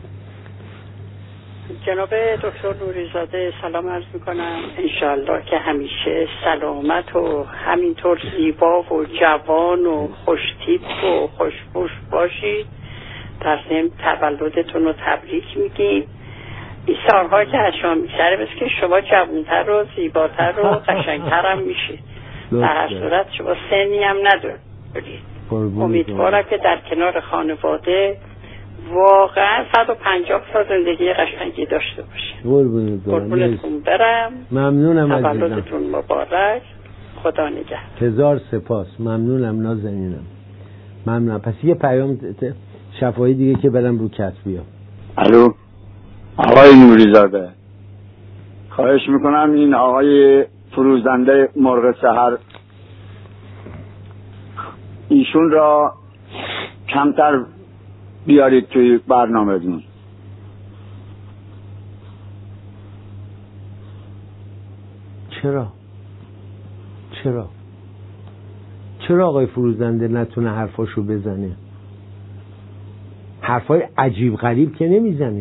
جناب دکتر نوری‌زاده سلام عرض میکنم. انشالله که همیشه سلامت و همینطور زیبا و جوان و خوشتیپ و خوشبوش باشید. در ضمن تولدتون رو تبریک میگیم این سالها که از شما میگذره مثل که شما جوانتر و زیباتر و قشنگتر هم میشید. در هر صورت شما سنی هم ندارید. امیدوارم که در کنار خانواده واقعا صد و پنجاه سال زندگی قشنگی داشته باشید. قربونتون برم. ممنونم عزیزم. تولدتون مبارک. خدا نگهدار. هزار سپاس. ممنونم نازنینم. ممنونم. پس یه پیام شفاهی دیگه که برم رو کت بیام. الو آقای نوریزاده، خواهش میکنم این آقای فروزنده مرغ سحر ایشون را کمتر بیارید توی برنامه‌تون. چرا؟ چرا؟ چرا آقای فروزنده نتونه حرفاشو بزنه؟ حرفای عجیب غریب که نمیزنه.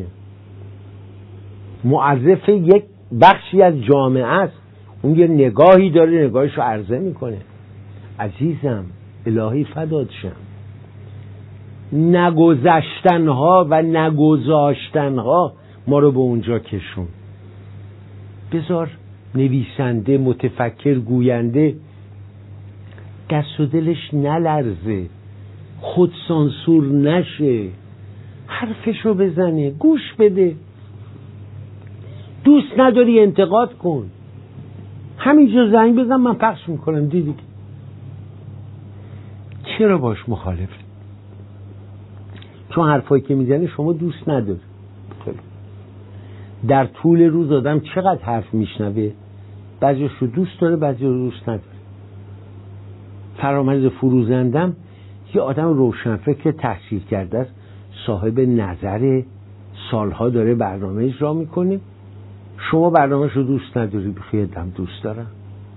معرف یک بخشی از جامعه است، اون یه نگاهی داره، نگاهشو عرضه میکنه. عزیزم الهی فدات شم، نگذشتنها و نگذاشتنها ما رو به اونجا کشون. بذار نویسنده، متفکر، گوینده دست و دلش نلرزه، خود سانسور نشه، حرفشو بزنه، گوش بده. دوست نداری انتقاد کن، همینجا زنگ بزن من پخش میکنم. دیدی چرا باش مخالف؟ چون حرفایی که میزنی شما دوست نداری. در طول روز آدم چقدر حرف میشنوه، بعضیش رو دوست داره بعضی رو دوست نداره. فرامرز فروزندم یه آدم روشنفکر تحصیل کرده است، صاحب نظر، سالها داره برنامه اجرا میکنه. شما برنامه‌ش رو دوست نداری، بخیدم دوست دارم.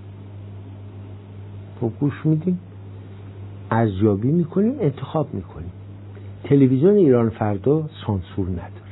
خب گوش میدیم، ارزیابی میکنیم، انتخاب میکنیم. تلویزیون ایران فردا سانسور نداره.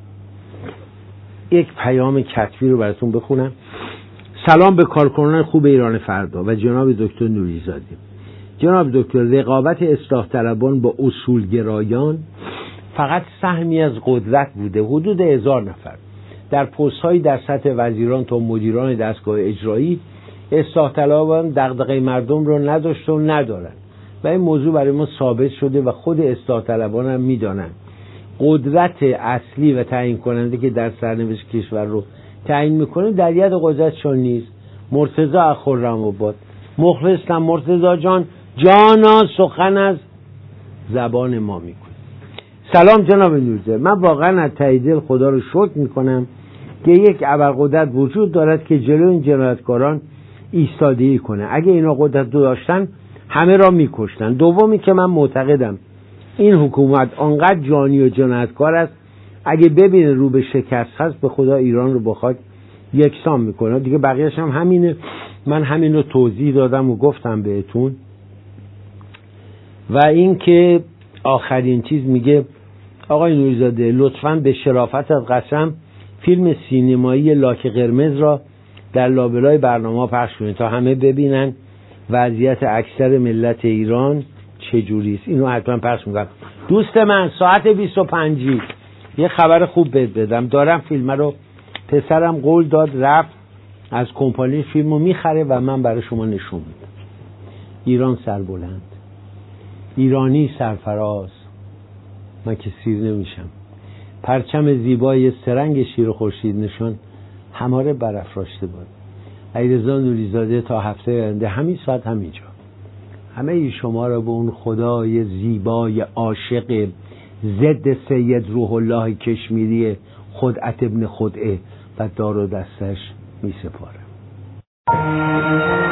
یک پیام کتبی رو براتون بخونم. سلام به کارکنان خوب ایران فردا و جناب دکتر نوریزاده. جناب دکتر، رقابت اصلاح طلبان با اصولگرایان فقط سهمی از قدرت بوده. حدود هزار نفر در پست‌هایی در سطح وزیران تا مدیران دستگاه اجرایی اصلاح طلبان دغدغه مردم رو نداشته و ندارن و این موضوع برای ما ثابت شده و خود اصلاح طلبان هم میدانن قدرت اصلی و تعیین کننده که در سرنوشت کشور رو تعیین میکنه در ید قدرتشان نیست. مرتضی از خرم‌آباد. مخلصم مرتضی جان، جانا سخن از زبان ما میکنه. سلام جناب نوریزاده، من واقعا از ته دل خدا رو شکر میکنم که یک ابرقدرت وجود دارد که جلو این جنایتکاران ایستادگی کنه. اگه اینا قدرت داشتن همه را میکشتن. دومی که من معتقدم این حکومت آنقدر جانی و جنایتکار است اگه ببینه رو به شکست هست به خدا ایران رو با خاک یکسان میکنه. دیگه بقیه‌اش هم همینه. من همین رو توضیح دادم و گفتم بهتون. و این که آخرین چیز میگه آقای نوریزاده لطفاً به شرافت از قسم فیلم سینمایی لاک قرمز را در لابلای برنامه پخش کنید تا همه ببینن وضعیت اکثر ملت ایران چجوری است. اینو حتما پخش میکنم. دوست من ساعت بیست و پنج یه خبر خوب بهت بدم. دارم فیلم رو، پسرم قول داد رفت از کمپانی فیلمو میخره و من برای شما نشون میدم. ایران سربلند، ایرانی سرفراز، من که سیر نمیشم. پرچم زیبای سرنگ شیر و خورشید نشان هماره برافراشته باد. علیرضا نوریزاده تا هفته آینده همین ساعت همینجا همه ای شما را به اون خدای زیبای عاشق ضد سید روح الله کشمیری خدعت ابن خدعه و دار و دستش می سپارم.